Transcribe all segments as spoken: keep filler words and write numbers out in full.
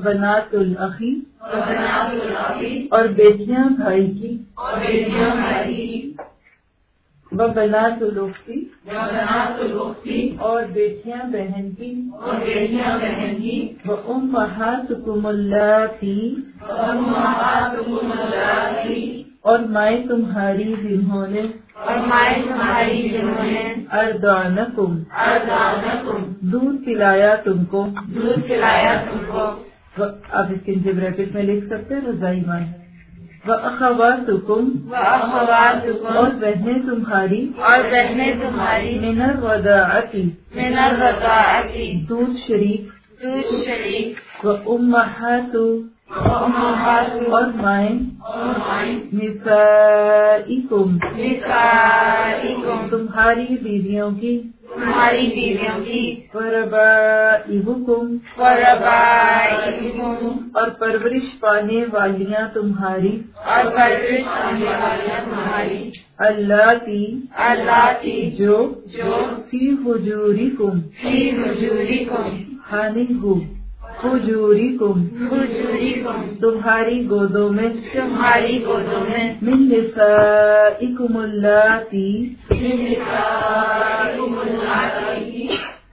بنات الاخی وبنات الاخی اور بیٹیاں بھائی کی اور بیٹیاں بھائی کی وبنات الاختی وبنات الاختی اور بیٹیاں بہن کی اور بیٹیاں بہن کی وامہاتکم اللاتی وامہاتکم اللاتی اور مائیں تمہاری جنہوں نے اور مائیں تمہاری جنہوں نے ارضعنکم ارضعنکم دودھ پلایا تم کو دودھ پلایا تم کو آپ اس کے نیچے بریکٹ میں لکھ سکتے ہیں رضائی مائیں وَأَخَوَاتُكُمْ وَأَخَوَاتُكُمْ اور بہنیں تمہاری اور بہنیں تمہاری من الرضاعۃ من الرضاعۃ دودھ شریک دودھ شریک وَأُمَّهَاتُ وَأُمَّهَاتُ اور مائیں اور مائیں نسائکم نسائکم تمہاری بیویوں کی تمہاری بیویوں کی وربائبکم وربائبکم اور پرورش پانے والیاں تمہاری اور پرورش پانے والیاں تمہاری اللاتی اللاتی جو جو فی حجورکم فی حجورکم حانی ہو حجورکم حجورکم تمہاری گودوں میں تمہاری گودوں میں من نسائکم اللاتی من نسائکم اللاتی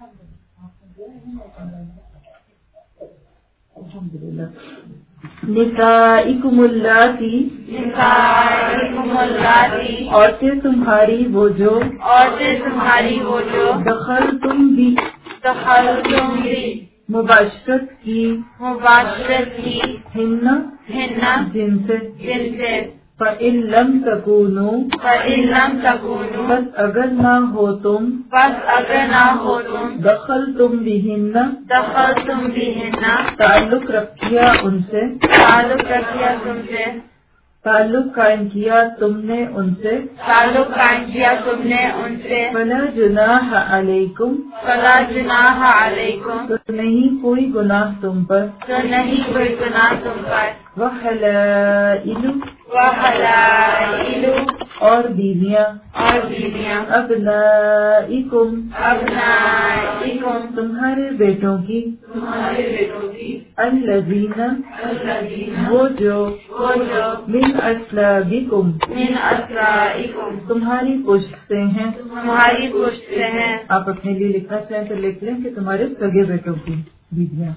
الحمدللہ نسائکم اللاتی نسائکم اللاتی عورتیں تمہاری وہ جو عورتیں تمہاری وہ جو دخل تم بھی دخلتم بھی مباشرت کی مباشرت کی ہن ہن جن سے جن سے فَإِن لَمْ تَكُونُوا فَإِن لَمْ تَكُونُوا بس اگر نہ ہو تم بس اگر نہ ہو تم دخل تم بہن دخلتم بہن تعلق رکھیا ان سے تعلق رکھیا تم سے تعلق قائم کیا تم نے ان سے تعلق قائم کیا تم نے ان سے فلا جناح علیکم فلا جناح علیکم تو نہیں کوئی گناہ تم پر تو نہیں کوئی گناہ تم پر وحلائل وحلائل اور بیویاں اور بیویاں ابنائکم ابنائکم تمہارے بیٹوں کی تمہارے بیٹوں کی الذین الذین وہ جو وہ جو من اسلابکم من اسرائکم تمہاری پشت سے ہیں تمہاری پشت سے ہیں آپ اپنے لیے لکھنا چاہیں تو لکھ لیں کہ تمہارے سگے بیٹوں کی بیویاں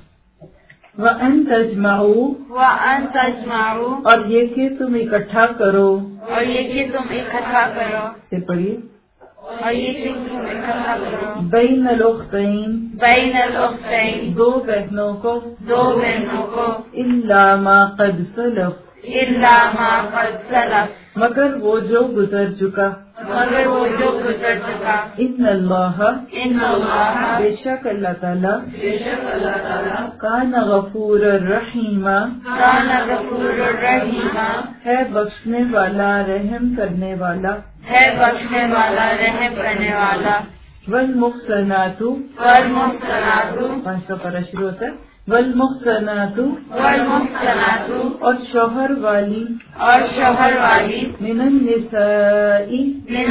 وَأَن تَجْمَعُوا وَأَن تَجْمَعُوا اور یہ کہ تم اکٹھا کرو اور یہ کہ تم اکٹھا کرو سے پڑھیے اور یہ کہ تم اکٹھا کرو بین الاختین بین الاختین دو بہنوں کو دو بہنوں کو الا ما قد سلف الا ما قد سلف مگر وہ جو گزر چکا مگر وہ جو گزر چکا ان اللہ ان اللہ بے شک اللہ تعالیٰ بے شک اللہ تعالیٰ کان غفور الرحیم کان غفور الرحیم ہے بخشنے والا رحم کرنے والا ہے بخشنے والا رحم کرنے والا والمحصنات والمحصنات پانچ سو پارہ شروع ہوتا ہے والمحصنات والمحصنات اور شوہر والی اور شوہر والی من النساء من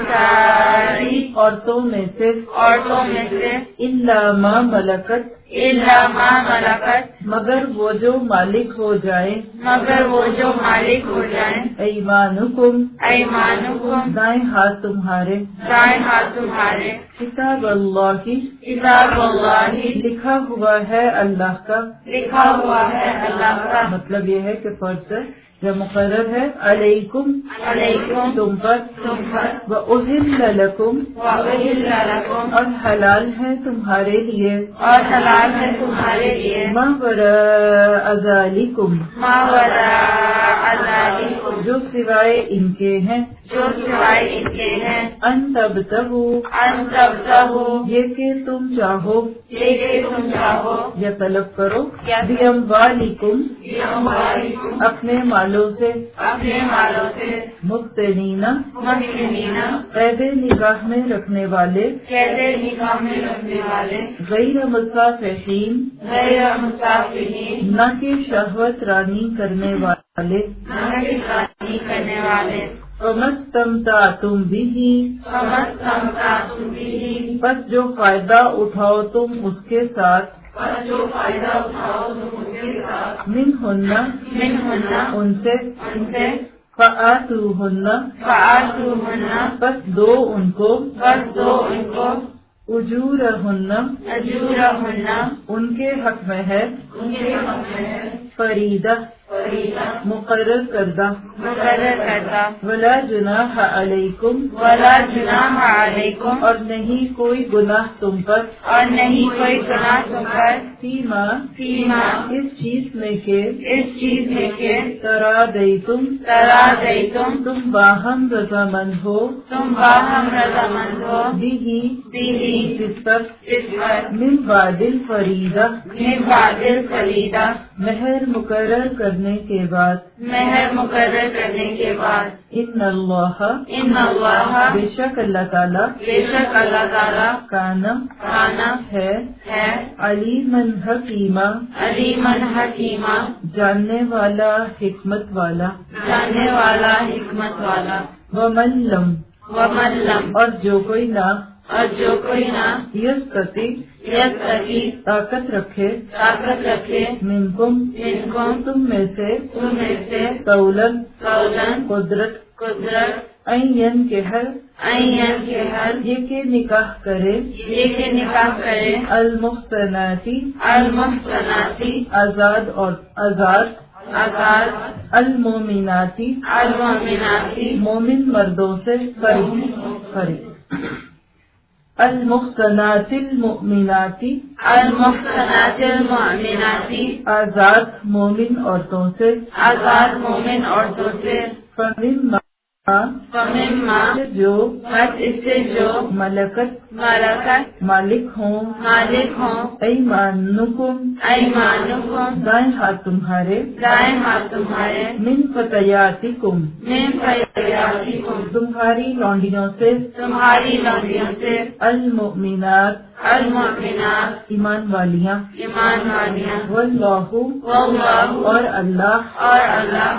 النساء عورتوں میں سے عورتوں میں سے الا ما ملکت الا ما ملکت مگر وہ جو مالک ہو جائے مگر وہ جو مالک ہو جائیں ایمانکم ایمانکم دائیں ہاتھ تمہارے دائیں ہاتھ تمہارے کتاب اللہ کی کتاب اللہ لکھا ہوا ہے اللہ کا لکھا ہوا ہے اللہ کا مطلب یہ ہے کہ فرض ہے یا مقرر ہے علیکم علیکم تم پر تم پر وأحل لکم وأحل لکم اور حلال ہے تمہارے لیے اور حلال ہے تمہارے لیے ما وراء ذالکم ما وراء ذالکم جو سوائے ان کے ہیں جو سوائے ان کے ہیں ان تبتغوا ان تبتغوا یہ کہ تم چاہو یہ کہ تم چاہو یا طلب کرو یا باموالکم بأموالکم اپنے مالوں سے اپنے مالوں سے محسنین محسنین قید نگاہ میں رکھنے والے قید نگاہ میں رکھنے والے غیر مصافحین غیر مسافرین نہ کہ شہوت رانی کرنے والے نہ کہ شادی کرنے والے فمستمتعتم به فمستمتعتم به بس جو فائدہ اٹھاؤ تم اس کے ساتھ اور جو فائدہ اٹھاؤ تم اس کے ساتھ منہن منہن ان سے ان سے فآتوہن فآتوہن پس دو ان کو بس دو ان کو اجورہن اجورہن ان کے حق میں ہے ان کے حق میں ہے فریدہ فریضہ مقرر کردہ مقرر کردہ ولا جناح علیکم ولا جناح علیکم اور نہیں کوئی گناہ تم پر اور نہیں کوئی گناہ تم پر فیما فیما اس چیز میں کہ اس چیز میں کہ ترادیتم ترادیتم تم باہم رضامند ہو تم باہم رضامند ہو بھی بھی جس پر جس پر من بعد الفریضہ من بعد الفریضہ مہر مقرر کرنے کے بعد مہر مقرر کرنے کے بعد ان اللہ ان اللہ بے شک اللہ تعالی بے شک اللہ تعالیٰ کانا کانا ہے ہے علیمن حکیمہ علیمن حکیمہ جاننے والا حکمت والا جاننے والا حکمت والا ومن لم ومن لم اور جو کوئی نہ اور جو کوئی نہ یستطیع یستطیع طاقت رکھے طاقت رکھے منکم منکم تم میں سے تم میں سے قولاً قولاً قدرت قدرت این کے ہر این کے حل یہ کہ نکاح کرے یہ کہ نکاح کرے المحصناتی المحصناتی آزاد اور آزاد آزاد المومناتی المؤمناتی مومن مردوں سے فری فری المحصنات المؤمناتی المحصنات المؤمناتی آزاد مومن عورتوں سے آزاد مومن عورتوں سے فمما فمما جو بس اس سے جو ملکت ملکت مالک ہوں مالک ہوں ایمانکم ایمانکم دائیں ہاتھ تمہارے دائیں ہاتھ تمہارے من فتیاتکم من فتیاتکم تمہاری لونڈیوں سے تمہاری لونڈیوں سے المؤمنات المؤمنات ایمان والیاں ایمان والیاں واللہ واللہ اور اللہ اور اللہ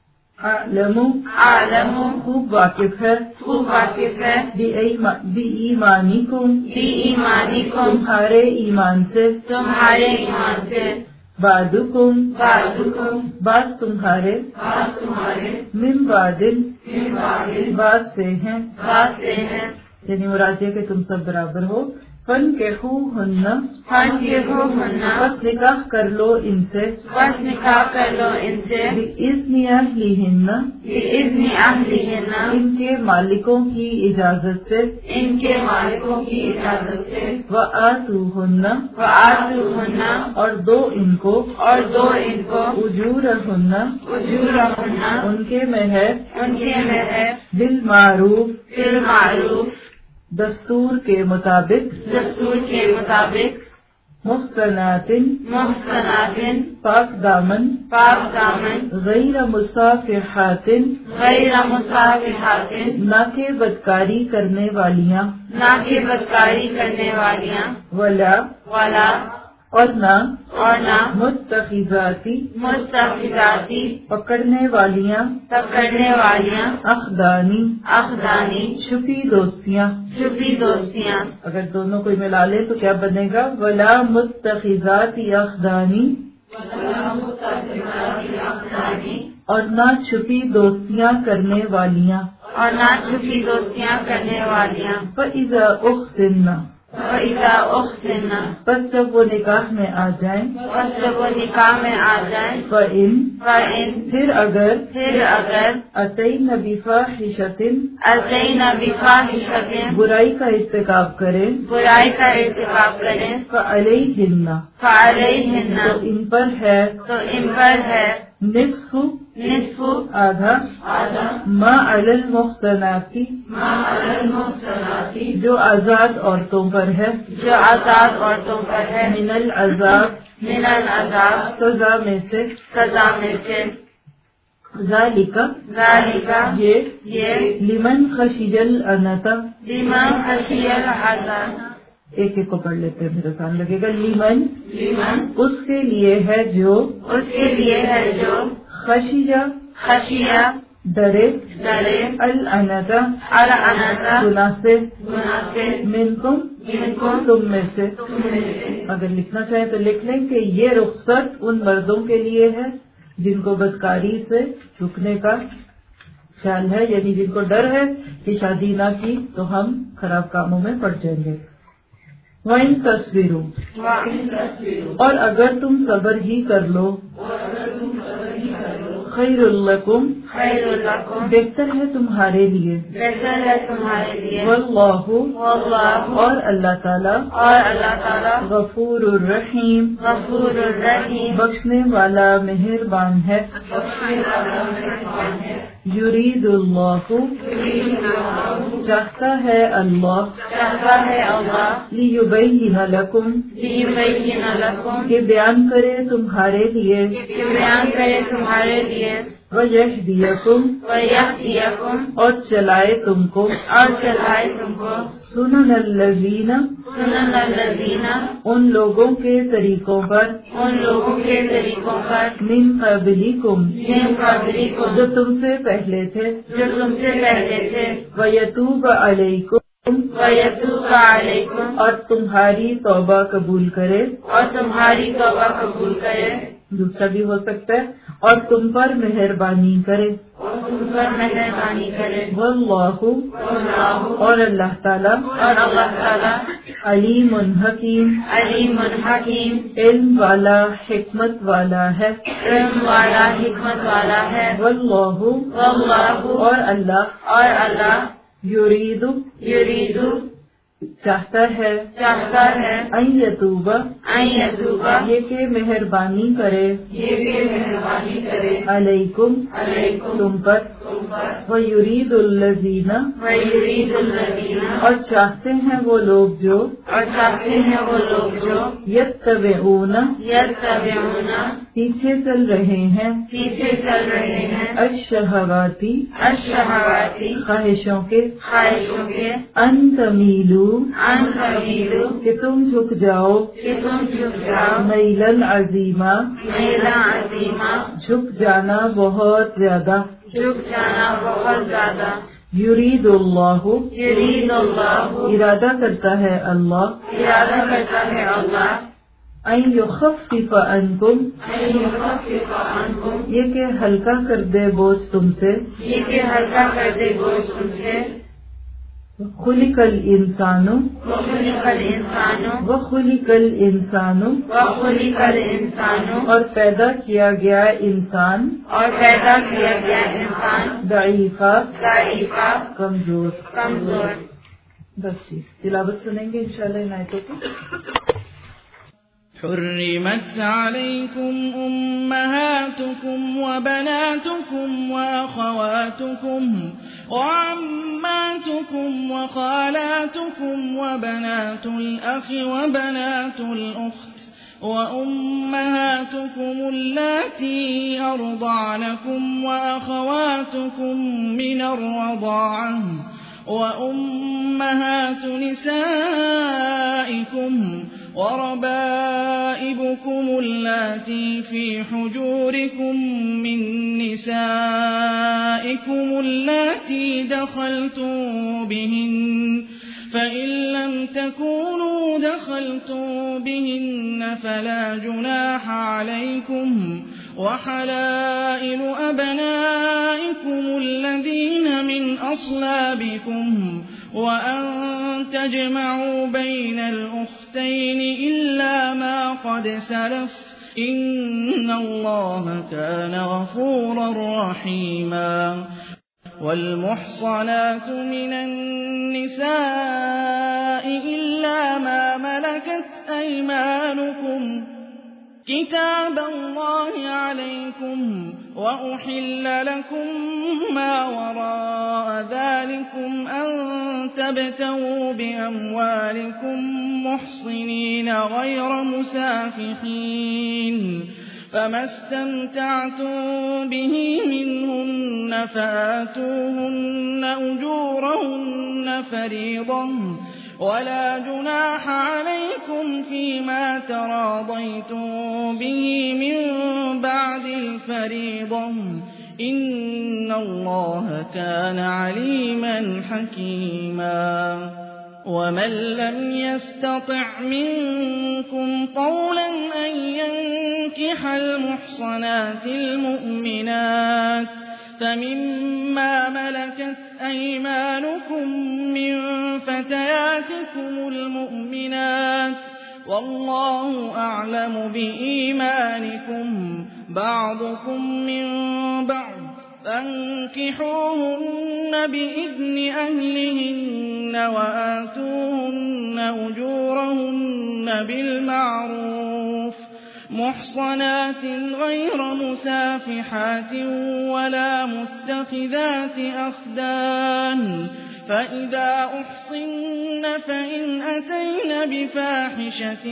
اعلم عالم خوب واقف ہے خوب واقف ہے بی ایمانکم بی ایمانکم تمہارے ایمان سے تمہارے ایمان سے بعدکم بعضکم بعض تمہارے بعض تمہارے من بعدن من بعض بعض سے ہیں بعض سے ہیں یعنی مراد یہ کہ تم سب برابر ہو فانکحوہن فن کے ہو ہننا بس نکاح کر لو ان سے بس نکاح کر لو ان سے بإذن اہلہن بإذن اہلہن ان کے مالکوں کی اجازت سے ان کے مالکوں کی اجازت سے وآتوہن وآتوہن اور دو ان کو اور دو ان کو اجورہن اجورہن ان کے مہر ان کے مہر بالمعروف بالمعروف دستور کے مطابق دستور کے مطابق محصنات محصنات پاک دامن پاک دامن غیر مصافحات غیر مصافحات نہ کہ بدکاری کرنے والیاں نہ کہ بدکاری کرنے والیاں ولا ولا اور نہ اور نہ متخذاتی متخذاتی پکڑنے والیاں پکڑنے والیاں اخدانی اخدانی چھپی دوستیاں چھپی دوستیاں اگر دونوں کو ملا لے تو کیا بنے گا ولا متخذاتی اخدانی اور نہ چھپی دوستیاں کرنے والیاں اور نہ چھپی دوستیاں کرنے والیاں فإذا احسن وَإِذَا أُحْسِنَ پس جب وہ نکاح میں آ جائیں اور جب وہ نکاح میں آ جائیں فإن فَإِن پھر اگر پھر اگر اتین بفاحشۃ أَتَيْنَ بِفَاحِشَةٍ برائی کا ارتکاب کریں برائی کا ارتکاب کریں فعلیہن فَعَلَيْهِنَّ تو ان پر ہے تو ان پر ہے نصف نصف آدھا آدھا ما علی المحصنات ما علی المحصنات جو آزاد عورتوں پر ہے جو آزاد عورتوں پر ہے من العذاب من العذاب سزا میں سے سزا میں سے ذالک ذالک یہ یہ لمن خشی العنت لمن خشی العذاب ایک ایک کو پڑھ لیتے ہیں پھر آسان لگے گا لیمن لمن اس کے لیے ہے جو اس کے لیے ہے جو خشیہ خشیہ ڈرے ڈرے العنتا العنتا گناہ سے گناہ سے منکم منکم تم میں سے. تم میں سے. اگر لکھنا چاہیں تو لکھ لیں کہ یہ رخصت ان مردوں کے لیے ہے جن کو بدکاری سے رکنے کا خیال ہے، یعنی جن کو ڈر ہے کہ شادی نہ کی تو ہم خراب کاموں میں پڑ جائیں گے. وَإِن تَصْبِرُوا وَإِن تَصْبِرُوا اور اگر تم صبر ہی کر لو خیر لکم خیر لکم بہتر ہے تمہارے لیے. بہتر ہے تمہارے لیے. واللہ واللہ اور اللہ تعالی اور اللہ تعالیٰ غفور الرحیم غفور الرحیم بخشنے والا مہربان ہے. بخشنے والا مہربان ہے. یرید اللہ چاہتا ہے اللہ چاہتا ہے اللہ لیبین لکم لیبین لکم کہ بیان کرے تمہارے لیے کہ بیان کرے تمہارے لیے ویہدیکم ویہدیکم اور چلائے تم کو اور چلائے تم کو سنن الذین سنن الذین ان لوگوں کے طریقوں پر ان لوگوں کے طریقوں پر من قبلکم من قبلکم جو تم سے پہلے تھے جو تم سے پہلے تھے ویتوب علیکم ویتوب علیکم اور تمہاری توبہ قبول کرے. اور تمہاری توبہ قبول کرے. دوسرا بھی ہو سکتا ہے اور تم پر مہربانی کرے. اور تم پر مہربانی کرے. واللہ واللہ اور اللہ تعالی اور اللہ تعالیٰ علیم حکیم علیم حکیم علم والا حکمت والا ہے. علم والا حکمت والا ہے. واللہ واللہ اور اللہ اور اللہ یرید یرید چاہتا ہے چاہتا ہے ان یتوب ان یتوب یہ کہ مہربانی کرے یہ کہ مہربانی کرے علیکم علیکم تم پر تم پر ویرید الذین ویرید الذین اور چاہتے ہیں وہ لوگ جو اور چاہتے ہیں وہ لوگ جو یتبعون یتبعون پیچھے چل رہے ہیں پیچھے چل رہے ہیں الشہواتی الشہواتی خواہشوں کے خواہشوں کے ان تمیلو ان تمیلو کہ تم جھک جاؤ کہ تم جھک جاؤ میلن عظیما میلا عظیمہ جھک جانا بہت زیادہ. جھک جانا بہت زیادہ. یرید اللہ یرید اللہ ارادہ کرتا ہے اللہ ارادہ کرتا ہے اللہ ان یخفف عنکم ان یخفف عنکم یہ کہ ہلکا کر دے بوجھ تم سے. یہ کہ ہلکا کر دے بوجھ تم سے. خلق الانسان وخلق الانسان وخلق الانسان وخلق الانسان اور پیدا کیا گیا انسان اور پیدا کیا گیا انسان ضعیفہ ضعیفہ کمزور. کمزور. بس چیز تلاوت سنیں گے انشاءاللہ ان آیتوں کی. حرمت عليكم أمهاتكم وبناتكم وأخواتكم وعماتكم وخالاتكم وبنات الأخ وبنات الأخت وأمهاتكم اللاتي أرضعنكم وأخواتكم من الرضاعة وأمهات نسائكم وربائبكم اللاتي في حجوركم من نسائكم اللاتي دخلتم بهن فإن لم تكونوا دخلتم بهن فلا جناح عليكم وحلائل أبنائكم الذين من أصلابكم وأن تجمعوا بين الأختين إلا ما قد سلف إن الله كان غفورا رحيما. والمحصنات من النساء إلا ما ملكت أيمانكم كتاب الله عليكم وأحل لكم ما وراء ذلكم أن تبتغوا بأموالكم محصنين غير مسافحين فما استمتعتم به منهن فآتوهن أجورهن فريضة ولا جناح عليكم فيما تراضيتم به من بعد الفريضة إن الله كان عليما حكيما ومن لم يستطع منكم طولا أن ينكح المحصنات المؤمنات فمما ملكت أيمانكم من فتياتكم المؤمنات والله أعلم بإيمانكم بعضكم من بعض فانكحوهن بإذن أهلهن وآتوهن أجورهن بالمعروف محصنات غير مسافحات ولا متخذات أخدان فإذا أحصن فإن أتين بفاحشة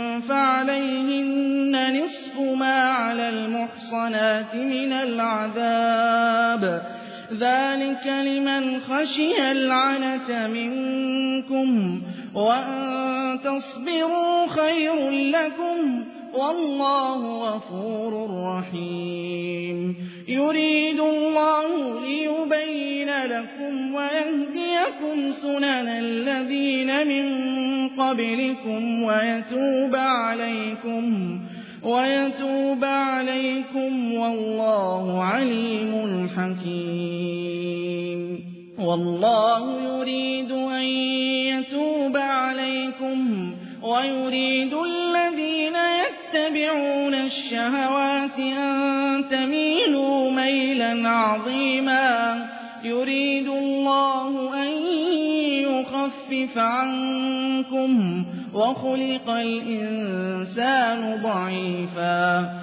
فعليهن نصف ما على المحصنات من العذاب ذلك لمن خشي العنة منكم وأن تصبروا خير لكم والله غفور رحيم يريد الله ليبين لكم ويهديكم سنن الذين من قبلكم ويتوب عليكم ويتوب عليكم والله عليم حكيم والله يريد أن يتوب عليكم ويريد الذين يتبعون الشهوات أن تميلوا ميلا عظيما يريد الله أن يخفف عنكم وخلق الإنسان ضعيفا